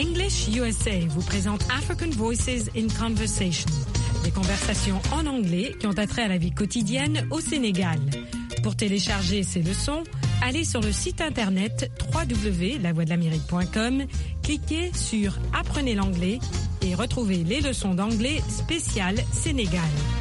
English USA vous présente African Voices in Conversation, des conversations en anglais qui ont attrait à la vie quotidienne au Sénégal. Pour télécharger ces leçons, allez sur le site internet www.lavoixdelamérique.com, cliquez sur Apprenez l'anglais et retrouvez les leçons d'anglais spéciales Sénégal.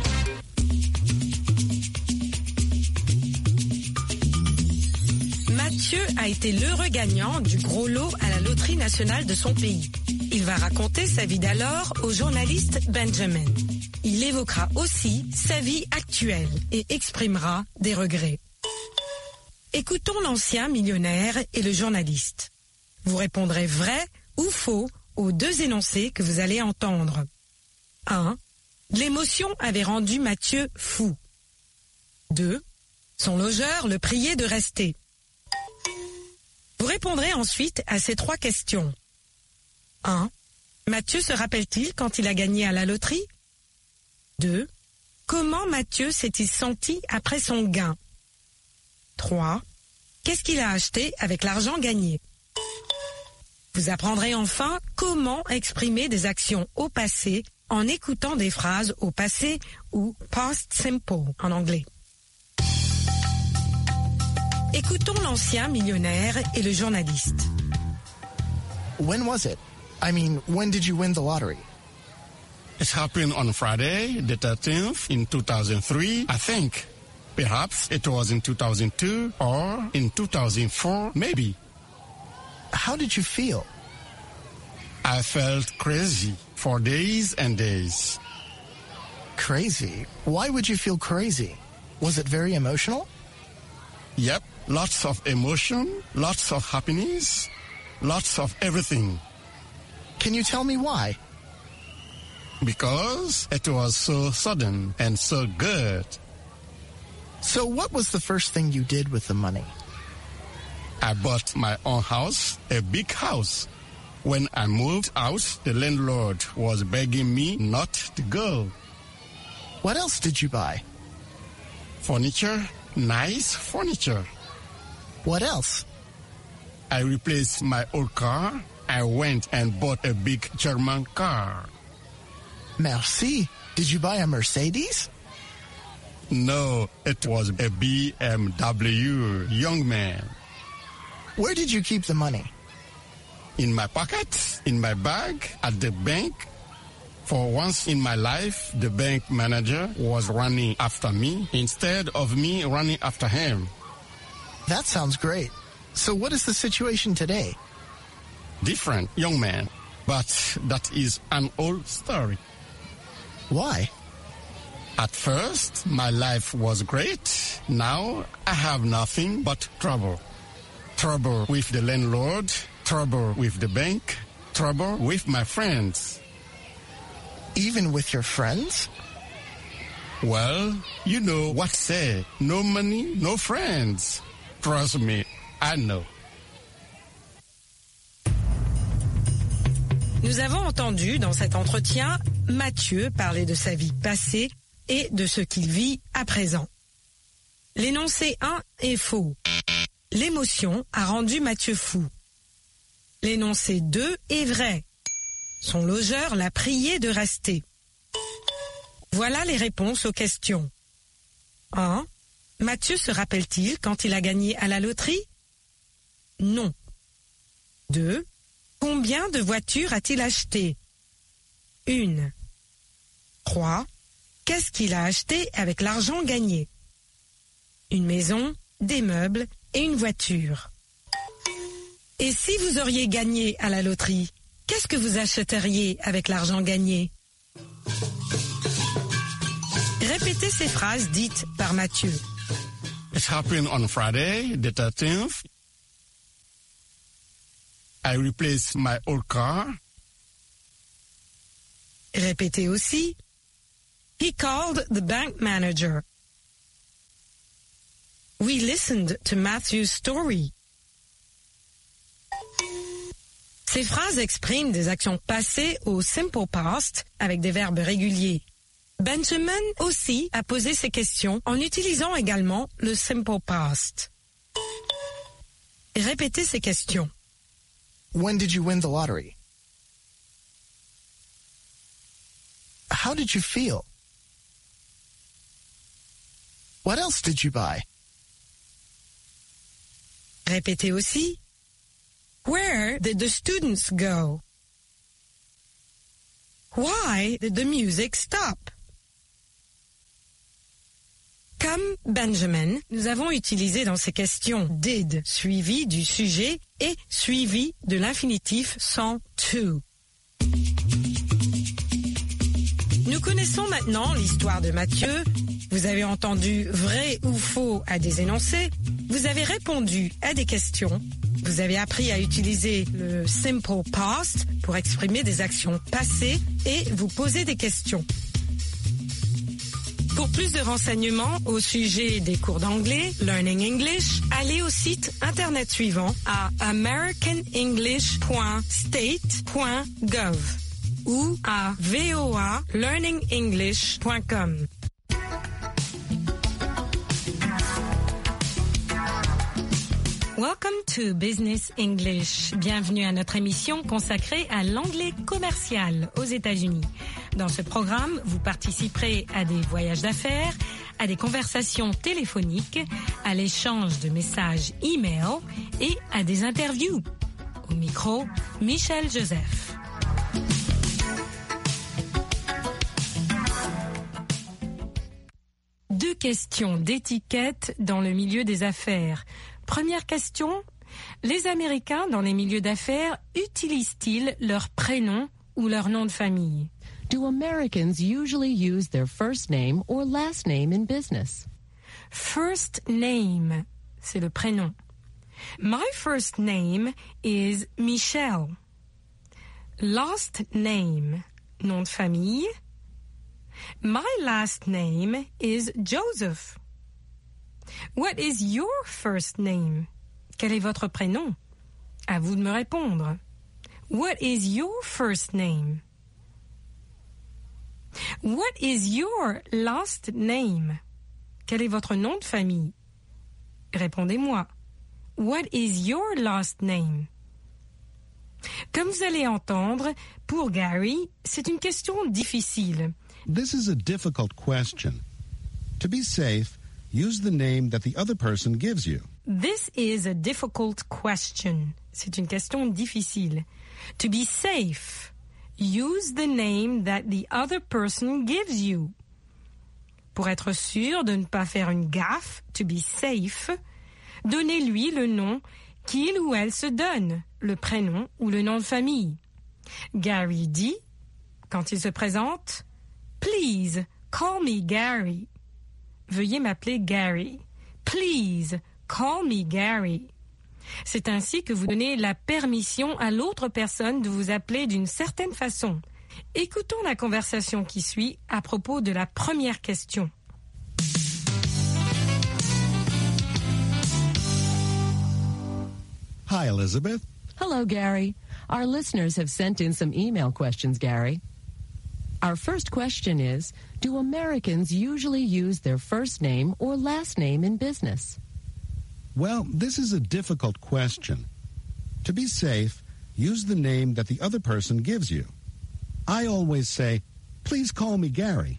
Mathieu a été l'heureux gagnant du gros lot à la loterie nationale de son pays. Il va raconter sa vie d'alors au journaliste Benjamin. Il évoquera aussi sa vie actuelle et exprimera des regrets. Écoutons l'ancien millionnaire et le journaliste. Vous répondrez vrai ou faux aux deux énoncés que vous allez entendre. 1. L'émotion avait rendu Mathieu fou. 2. Son logeur le priait de rester. Vous répondrez ensuite à ces trois questions. 1. Mathieu se rappelle-t-il quand il a gagné à la loterie? 2. Comment Mathieu s'est-il senti après son gain? 3. Qu'est-ce qu'il a acheté avec l'argent gagné? Vous apprendrez enfin comment exprimer des actions au passé en écoutant des phrases au passé ou past simple en anglais. Écoutons l'ancien millionnaire et le journaliste. When was it? I mean, when did you win the lottery? It happened on Friday, the 13th, in 2003, I think. Perhaps it was in 2002 or in 2004, maybe. How did you feel? I felt crazy for days and days. Crazy? Why would you feel crazy? Was it very emotional? Yep, lots of emotion, lots of happiness, lots of everything. Can you tell me why? Because it was so sudden and so good. So what was the first thing you did with the money? I bought my own house, a big house. When I moved out, the landlord was begging me not to go. What else did you buy? Furniture, nice furniture. What else? I replaced my old car. I went and bought a big German car. Merci. Did you buy a Mercedes? No, it was a BMW, young man. Where did you keep the money? In my pocket, in my bag, at the bank. For once in my life, the bank manager was running after me instead of me running after him. That sounds great. So what is the situation today? Different, young man. But that is an old story. Why? At first, my life was great. Now, I have nothing but trouble. Trouble with the landlord, trouble with the bank, trouble with my friends. Even with your friends? Well, you know what say, no money, no friends. Trust me, I know. Nous avons entendu dans cet entretien Mathieu parler de sa vie passée et de ce qu'il vit à présent. L'énoncé 1 est faux. L'émotion a rendu Mathieu fou. L'énoncé 2 est vrai. Son logeur l'a prié de rester. Voilà les réponses aux questions. 1. Mathieu se rappelle-t-il quand il a gagné à la loterie? Non. 2. Combien de voitures a-t-il acheté? 1. 3. Qu'est-ce qu'il a acheté avec l'argent gagné? Une maison, des meubles et une voiture. Et si vous auriez gagné à la loterie, qu'est-ce que vous achèteriez avec l'argent gagné? Répétez ces phrases dites par Mathieu. It happened on Friday, the 13th. I replaced my old car. Répétez aussi. He called the bank manager. We listened to Matthew's story. Ces phrases expriment des actions passées au simple past avec des verbes réguliers. Benjamin aussi a posé ces questions en utilisant également le simple past. Répétez ces questions. When did you win the lottery? how did you feel? What else did you buy? Répétez aussi. Where did the students go? Why did the music stop? Comme Benjamin, nous avons utilisé dans ces questions did suivi du sujet et suivi de l'infinitif sans to. Nous connaissons maintenant l'histoire de Matthieu. Vous avez entendu vrai ou faux à des énoncés. Vous avez répondu à des questions. Vous avez appris à utiliser le simple past pour exprimer des actions passées et vous poser des questions. Pour plus de renseignements au sujet des cours d'anglais, Learning English, allez au site internet suivant à americanenglish.state.gov ou à voalearningenglish.com. Welcome to Business English. Bienvenue à notre émission consacrée à l'anglais commercial aux États-Unis. Dans ce programme, vous participerez à des voyages d'affaires, à des conversations téléphoniques, à l'échange de messages e-mail et à des interviews. Au micro, Michel Joseph. Deux questions d'étiquette dans le milieu des affaires. Première question, les Américains dans les milieux d'affaires utilisent-ils leur prénom ou leur nom de famille? Do Americans usually use their first name or last name in business? First name, c'est le prénom. My first name is Michelle. Last name, nom de famille. My last name is Joseph. What is your first name? Quel est votre prénom? À vous de me répondre. What is your first name? What is your last name? Quel est votre nom de famille? Répondez-moi. What is your last name? Comme vous allez entendre, pour Gary, c'est une question difficile. This is a difficult question. To be safe, use the name that the other person gives you. This is a difficult question. C'est une question difficile. To be safe, use the name that the other person gives you. Pour être sûr de ne pas faire une gaffe, to be safe, donnez-lui le nom qu'il ou elle se donne, le prénom ou le nom de famille. Gary dit, quand il se présente, Please, call me Gary. Veuillez m'appeler Gary. Please, call me Gary. C'est ainsi que vous donnez la permission à l'autre personne de vous appeler d'une certaine façon. Écoutons la conversation qui suit à propos de la première question. Hi, Elizabeth. Hello, Gary. Our listeners have sent in some email questions, Gary. Our first question is, do Americans usually use their first name or last name in business? Well, this is a difficult question. To be safe, use the name that the other person gives you. I always say, please call me Gary.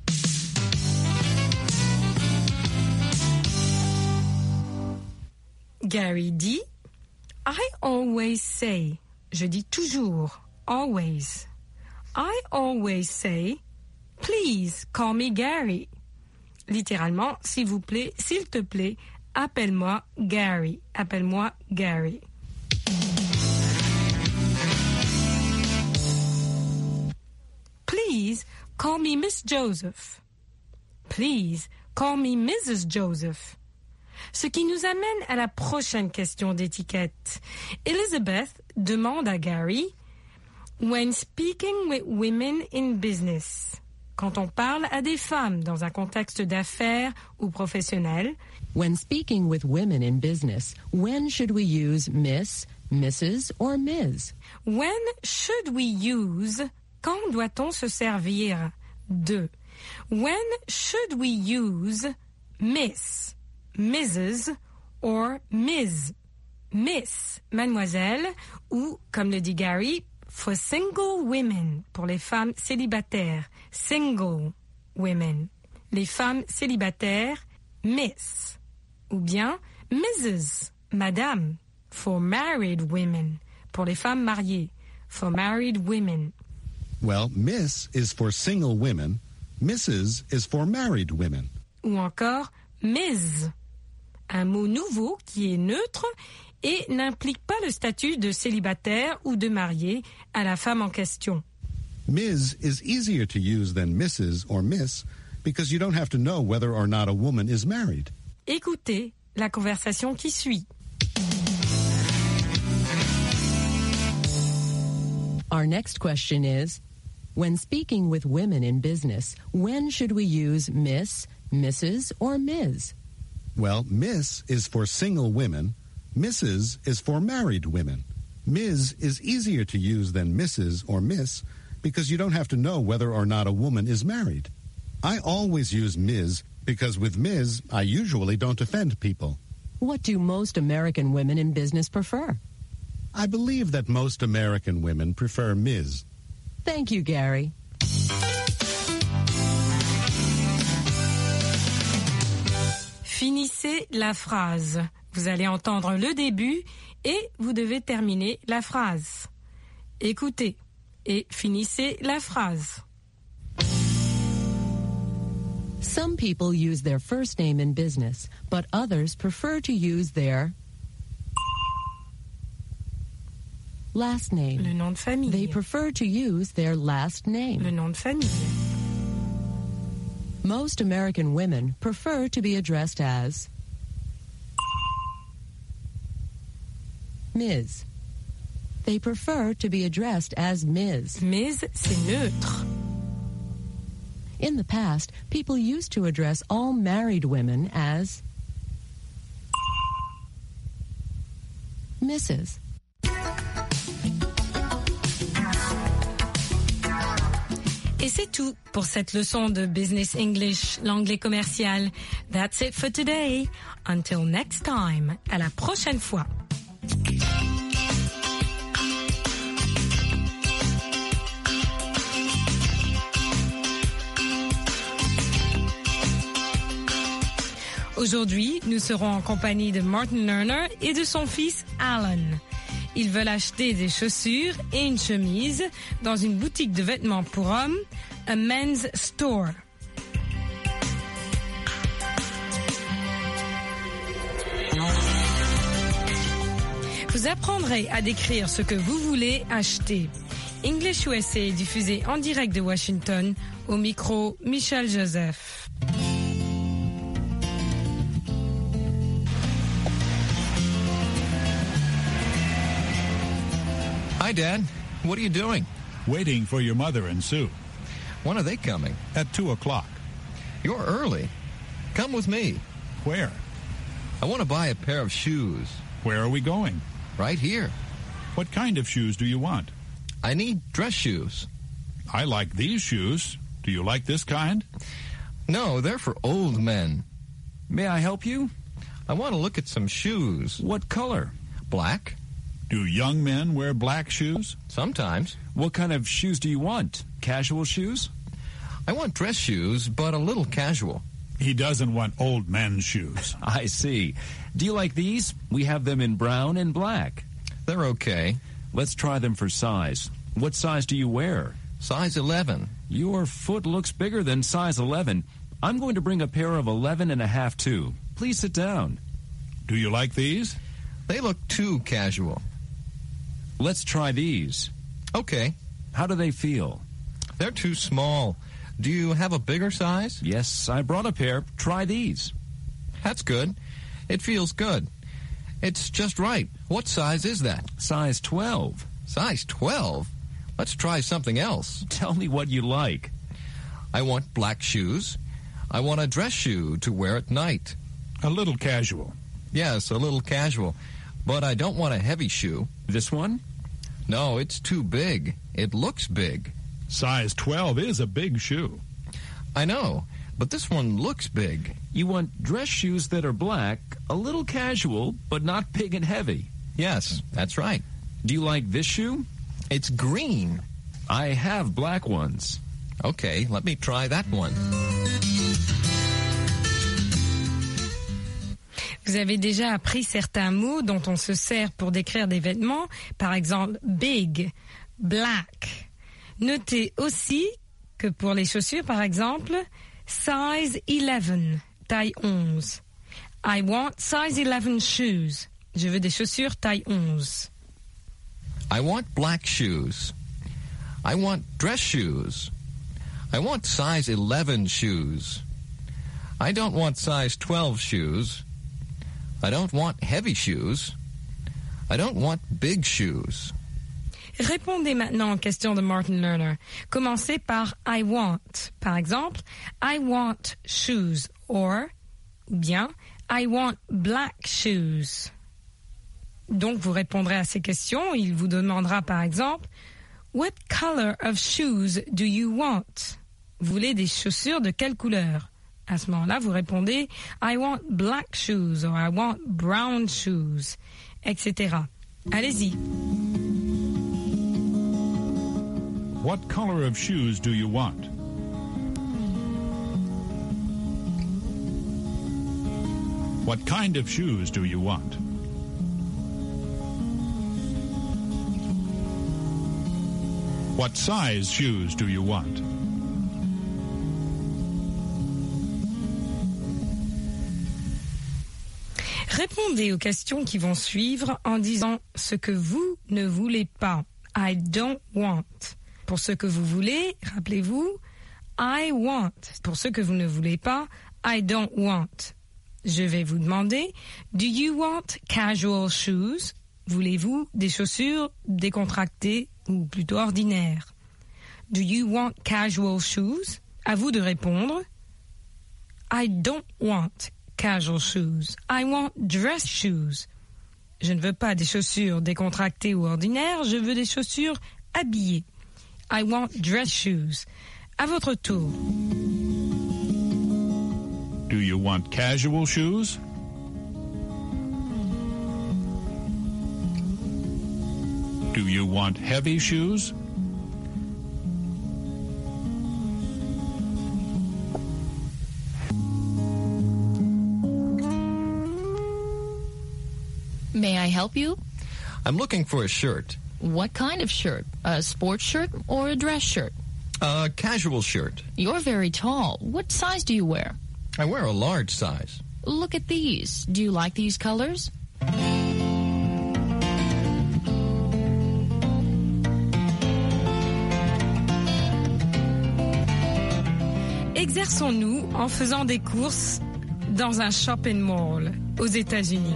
Gary dit, I always say, je dis toujours, always. I always say, please call me Gary. Littéralement, s'il vous plaît, s'il te plaît, appelle-moi Gary. Appelle-moi Gary. Please call me Miss Joseph. Please call me Mrs. Joseph. Ce qui nous amène à la prochaine question d'étiquette. Elizabeth demande à Gary, when speaking with women in business, quand on parle à des femmes dans un contexte d'affaires ou professionnel, when speaking with women in business, when should we use Miss, Mrs. or Ms? When should we use, quand doit-on se servir de? When should we use Miss, Mrs. or Ms? Miss, mademoiselle, ou, comme le dit Gary, for single women, pour les femmes célibataires. Single women. Les femmes célibataires, Miss. Ou bien Mrs., Madame, for married women, pour les femmes mariées. For married women. Well, Miss is for single women. Mrs. is for married women. Ou encore Ms. Un mot nouveau qui est neutre et n'implique pas le statut de célibataire ou de marié à la femme en question. Ms. is easier to use than Mrs. or Miss because you don't have to know whether or not a woman is married. Écoutez la conversation qui suit. Our next question is, when speaking with women in business, when should we use Miss, Mrs., or Ms.? Well, Miss is for single women. Mrs. is for married women. Ms. is easier to use than Mrs. or Miss because you don't have to know whether or not a woman is married. I always use Ms. because with Ms. I usually don't offend people. What do most American women in business prefer? I believe that most American women prefer Ms. Thank you, Gary. Finissez la phrase. Vous allez entendre le début et vous devez terminer la phrase. Écoutez et finissez la phrase. Some people use their first name in business, but others prefer to use their last name. Le nom de famille. They prefer to use their last name. Le nom de famille. Most American women prefer to be addressed as Ms. They prefer to be addressed as Ms. Ms, c'est neutre. In the past, people used to address all married women as Mrs. Et c'est tout pour cette leçon de Business English, l'anglais commercial. That's it for today. Until next time. À la prochaine fois. Aujourd'hui, nous serons en compagnie de Martin Lerner et de son fils Alan. Ils veulent acheter des chaussures et une chemise dans une boutique de vêtements pour hommes, a men's store. Vous apprendrez à décrire ce que vous voulez acheter. English USA est diffusé en direct de Washington, au micro Michel Joseph. Hi, Dad. What are you doing? Waiting for your mother and Sue. When are they coming? At 2 o'clock. You're early. Come with me. Where? I want to buy a pair of shoes. Where are we going? Right here. What kind of shoes do you want? I need dress shoes. I like these shoes. Do you like this kind? No, they're for old men. May I help you? I want to look at some shoes. What color? Black? Do young men wear black shoes? Sometimes. What kind of shoes do you want? Casual shoes? I want dress shoes, but a little casual. He doesn't want old men's shoes. I see. Do you like these? We have them in brown and black. They're okay. Let's try them for size. What size do you wear? Size 11. Your foot looks bigger than size 11. I'm going to bring a pair of 11 and a half too. Please sit down. Do you like these? They look too casual. Let's try these. Okay. How do they feel? They're too small. Do you have a bigger size? Yes, I brought a pair. Try these. That's good. It feels good. It's just right. What size is that? Size 12. Size 12? Let's try something else. Tell me what you like. I want black shoes. I want a dress shoe to wear at night. A little casual. Yes, a little casual. But I don't want a heavy shoe. This one? No, it's too big. It looks big. Size 12 is a big shoe. I know, but this one looks big. You want dress shoes that are black, a little casual, but not big and heavy. Yes, that's right. Do you like this shoe? It's green. I have black ones. Okay, let me try that one. Vous avez déjà appris certains mots dont on se sert pour décrire des vêtements, par exemple big, black. Notez aussi que pour les chaussures, par exemple, size 11, taille 11. I want size 11 shoes. Je veux des chaussures taille 11. I want black shoes. I want dress shoes. I want size 11 shoes. I don't want size 12 shoes. I don't want heavy shoes. I don't want big shoes. Répondez maintenant aux questions de Martin Lerner. Commencez par I want. Par exemple, I want shoes or bien I want black shoes. Donc vous répondrez à ces questions. Il vous demandera par exemple What color of shoes do you want? Vous voulez des chaussures de quelle couleur? À ce moment-là, vous répondez I want black shoes or I want brown shoes, etc. Allez-y. What color of shoes do you want? What kind of shoes do you want? What size shoes do you want? Répondez aux questions qui vont suivre en disant ce que vous ne voulez pas. I don't want. Pour ce que vous voulez, rappelez-vous, I want. Pour ce que vous ne voulez pas, I don't want. Je vais vous demander, do you want casual shoes? Voulez-vous des chaussures décontractées ou plutôt ordinaires? Do you want casual shoes? À vous de répondre. I don't want casual shoes. I want dress shoes. Je ne veux pas des chaussures décontractées ou ordinaires, je veux des chaussures habillées. I want dress shoes. À votre tour. Do you want casual shoes? Do you want heavy shoes? May I help you? I'm looking for a shirt. What kind of shirt? A sports shirt or a dress shirt? A casual shirt. You're very tall. What size do you wear? I wear a large size. Look at these. Do you like these colors? Exerçons-nous en faisant des courses dans un shopping mall aux États-Unis.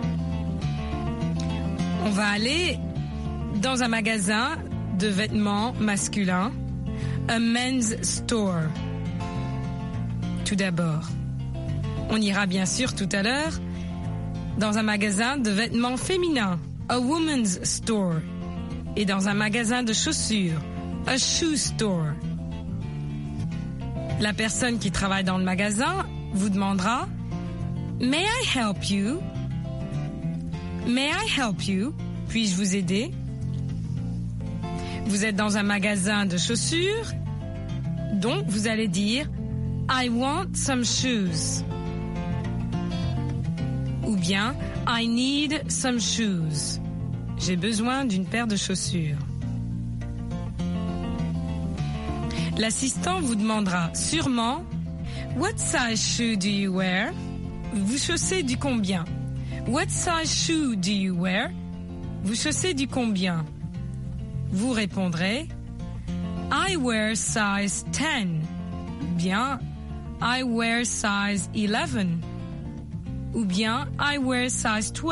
On va aller dans un magasin de vêtements masculins, a men's store. Tout d'abord, on ira bien sûr tout à l'heure dans un magasin de vêtements féminins, a woman's store, et dans un magasin de chaussures, a shoe store. La personne qui travaille dans le magasin vous demandera « May I help you? May I help you? Puis-je vous aider? » Vous êtes dans un magasin de chaussures, donc vous allez dire « I want some shoes » ou bien « I need some shoes ». J'ai besoin d'une paire de chaussures. L'assistant vous demandera sûrement « What size shoe do you wear? » Vous chaussez du combien? « What size shoe do you wear? » Vous chaussez du combien? Vous répondrez « I wear size 10 » ou bien « I wear size 11 » ou bien « I wear size 12 ».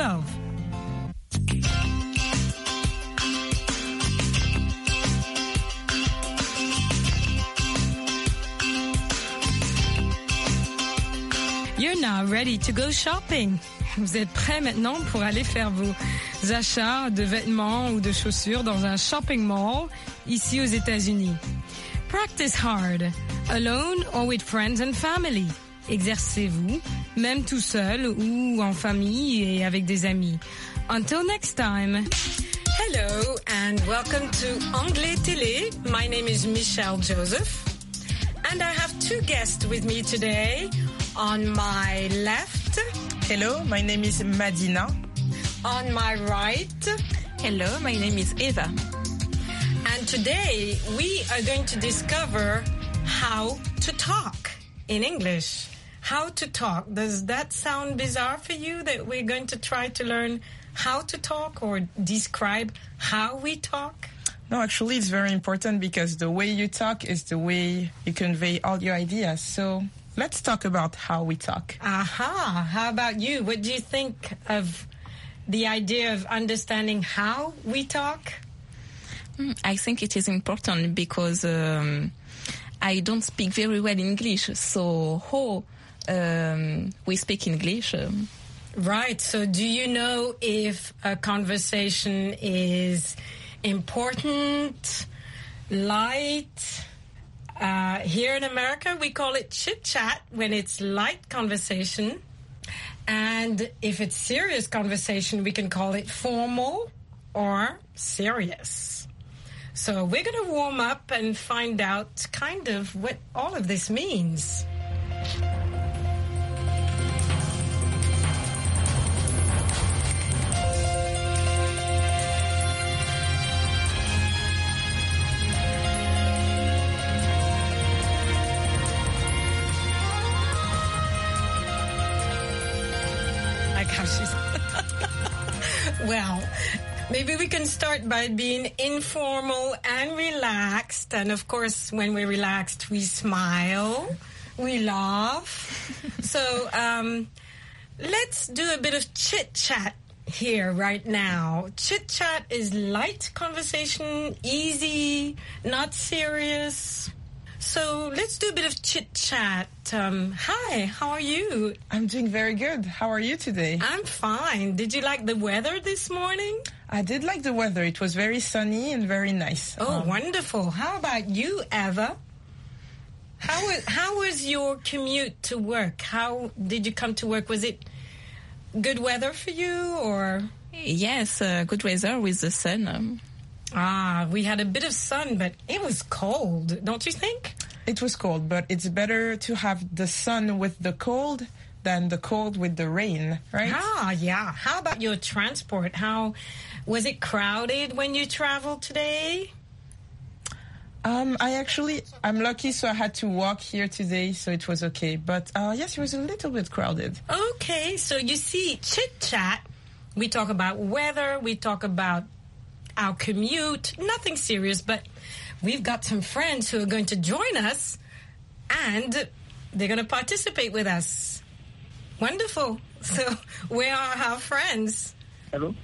You're now ready to go shopping. Vous êtes prêts maintenant pour aller faire vos achats de vêtements ou de chaussures dans un shopping mall ici aux États-Unis. Practice hard, alone or with friends and family. Exercez-vous, même tout seul ou en famille et avec des amis. Until next time. Hello and welcome to Anglais Télé. My name is Michelle Joseph and I have two guests with me today. On my left, hello, my name is Madina. On my right, hello, my name is Eva. And today we are going to discover how to talk in English. How to talk. Does that sound bizarre for you that we're going to try to learn how to talk or describe how we talk? No, actually it's very important because the way you talk is the way you convey all your ideas. So let's talk about how we talk. Aha. How about you? What do you think of the idea of understanding how we talk? I think it is important because I don't speak very well English. So how we speak English? Right. So do you know if a conversation is important, light? Here in America, we call it chit-chat when it's light conversation. And if it's serious conversation, we can call it formal or serious. So we're going to warm up and find out kind of what all of this means. Well, maybe we can start by being informal and relaxed. And of course, when we're relaxed, we smile, we laugh. So let's do a bit of chit-chat here right now. Chit-chat is light conversation, easy, not serious. So let's do a bit of chit-chat. Hi, how are you? I'm doing very good. How are you today? I'm fine. Did you like the weather this morning? I did like the weather. It was very sunny and very nice. Oh, wonderful. How about you, Eva? How was your commute to work? How did you come to work? Was it good weather for you or? Yes, good weather with the sun. We had a bit of sun, but it was cold, don't you think? It was cold, but it's better to have the sun with the cold than the cold with the rain, right? Yeah. How about your transport? How was it crowded when you traveled today? I'm lucky, so I had to walk here today, so it was okay. But yes, it was a little bit crowded. Okay, so you see, chit-chat, we talk about weather, we talk about our commute, nothing serious, but we've got some friends who are going to join us and they're going to participate with us. Wonderful. So where are our friends? Hello.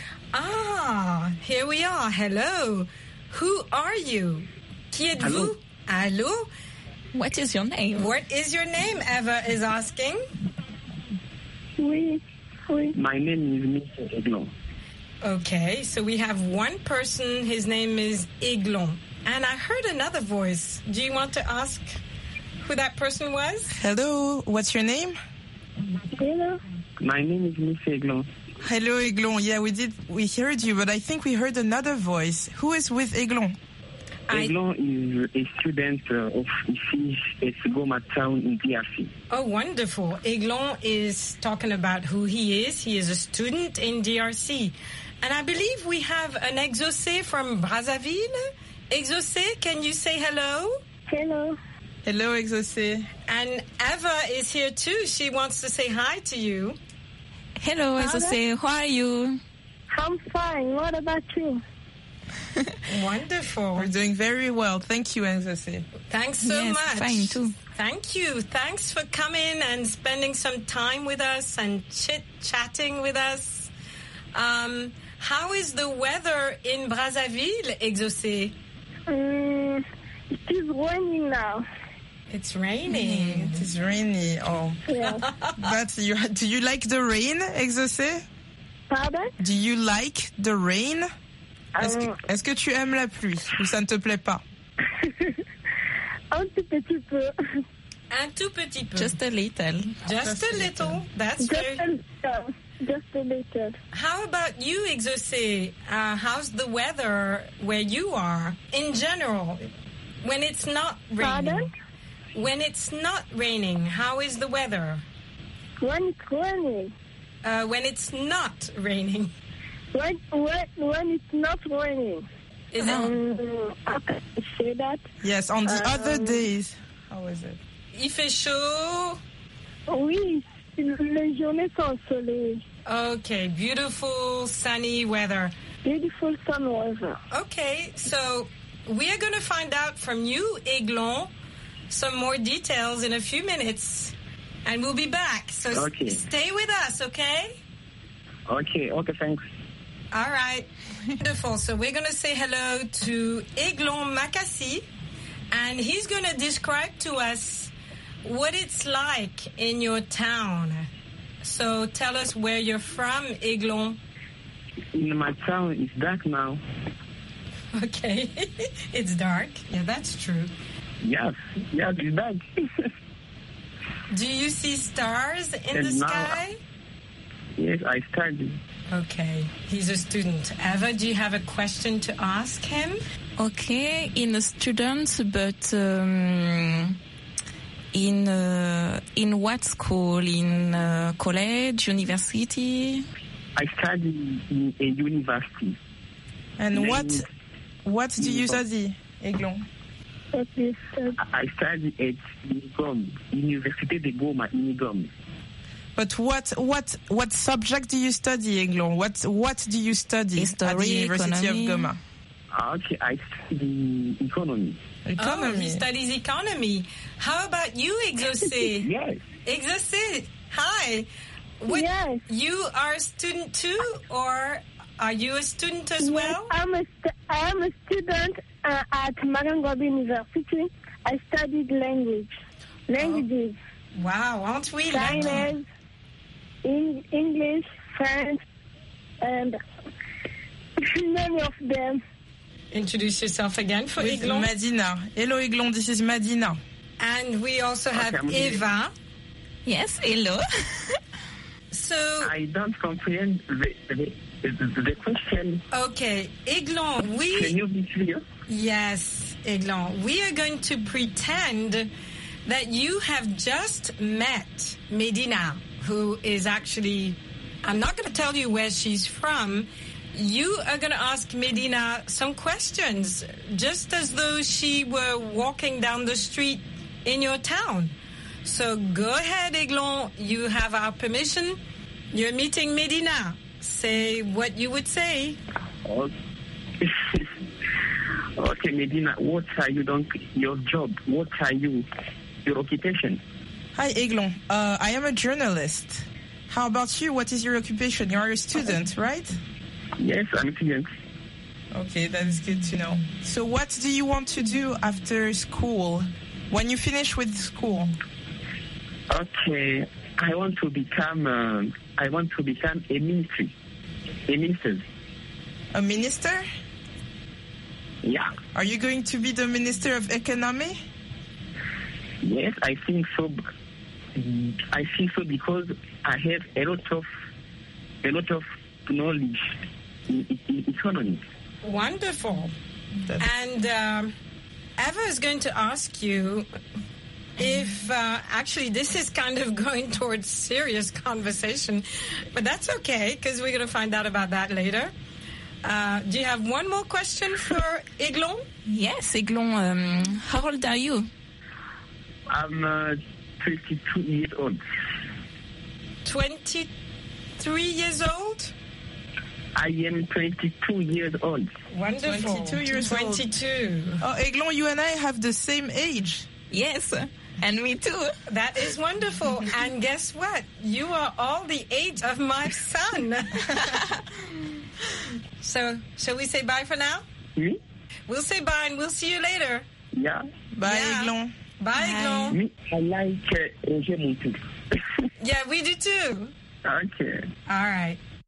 Here we are. Hello. Who are you? Qui êtes-vous? Allô? What is your name? What is your name? Eva is asking. Oui. My name is Mr. Eglon. Okay, so we have one person, his name is Eglon. And I heard another voice. Do you want to ask who that person was? Hello, what's your name? Hello. My name is Mr. Eglon. Hello, Eglon. Yeah, we heard you, but I think we heard another voice. Who is with Eglon? Eglon is a student of IFIS at Goma Town in DRC. Oh, wonderful. Eglon is talking about who he is. He is a student in DRC. And I believe we have an Exaucé from Brazzaville. Exaucé, can you say hello? Hello. Hello, Exaucé. And Eva is here too. She wants to say hi to you. Hello, Exaucé. How are you? I'm fine. What about you? Wonderful. We're doing very well. Thank you, Exaucé. Thanks so much. Fine too. Thank you. Thanks for coming and spending some time with us and chit-chatting with us. How is the weather in Brazzaville, Exaucé? It is raining now. It's raining. It is rainy. Oh. Yeah. But do you like the rain, Exaucé? Pardon? Do you like the rain? Est-ce que tu aimes la pluie ou ça ne te plaît pas? Un tout petit peu. Un tout petit peu. Just a little. Just a little. That's Just very... a little. Just a little. How about you, Exaucé? How's the weather where you are in general? When it's not raining. Pardon? When it's not raining, how is the weather? When it's raining. When it's not raining. When it's not raining. Is it? How can I say that? Yes, on the other days. How is it? Il fait chaud. Oui, les journées sont ensoleillées. Okay, beautiful sunny weather. Beautiful sun weather. Okay, so we are going to find out from you, Aiglon, some more details in a few minutes. And we'll be back. So stay with us, okay? Okay, thanks. All right. Wonderful. So we're going to say hello to Aiglon Makassi, and he's going to describe to us what it's like in your town. So tell us where you're from, Aiglon. In my town, it's dark now. Okay. It's dark. Yeah, that's true. Yes, it's dark. Do you see stars in the sky? Yes, I study. Okay, he's a student. Eva, do you have a question to ask him? Okay, in a student, but in what school? In college, university? I study in a university. And what do you study, Aiglon? I study at Unigom, Université de Goma, Unigom. But what subject do you study, Aiglon? What do you study at the University of Goma? Okay, I study economy. Oh, he studies economy. How about you, Exaucé? Yes. Exaucé, hi. Yes. You are a student too, or are you a student as well? I am a student at Marangobi University. I studied languages. Wow, aren't we Chinese, English, French, and many of them. Introduce yourself again for Aiglon. Madina. Hello, Aiglon. This is Madina. And we also have Eva. Yes, hello. So I don't comprehend the question. Okay, Aiglon, Can you be clear? Yes, Aiglon. We are going to pretend that you have just met Medina, who is actually, I'm not going to tell you where she's from. You are going to ask Medina some questions, just as though she were walking down the street in your town. So go ahead, Aiglon. You have our permission. You're meeting Medina. Say what you would say. Okay, Medina, what are you doing? Your job? What are you? Your occupation? Hi, Aiglon. I am a journalist. How about you? What is your occupation? You are a student, right? Yes, I'm a student. Okay, that is good to know. So what do you want to do after school? When you finish with school? Okay, I want to become a minister. A minister. A minister? Yeah. Are you going to be the Minister of Economy? Yes, I think so. I think so because I have a lot of knowledge in economy. Wonderful. And Eva is going to ask you if actually this is kind of going towards serious conversation, but that's okay because we're going to find out about that later. Do you have one more question for Aiglon? Yes, Aiglon. How old are you? I'm 22 years old. 23 years old? I am 22 years old. Wonderful. 22 years old. 22. Oh, Aiglon, you and I have the same age. Yes, and me too. That is wonderful. And guess what? You are all the age of my son. So, shall we say bye for now? Oui. We'll say bye and we'll see you later. Yeah. Bye, Aiglon. Bye, Aiglon. Oui, I like Roger Montou. Yeah, we do too. Okay. All right.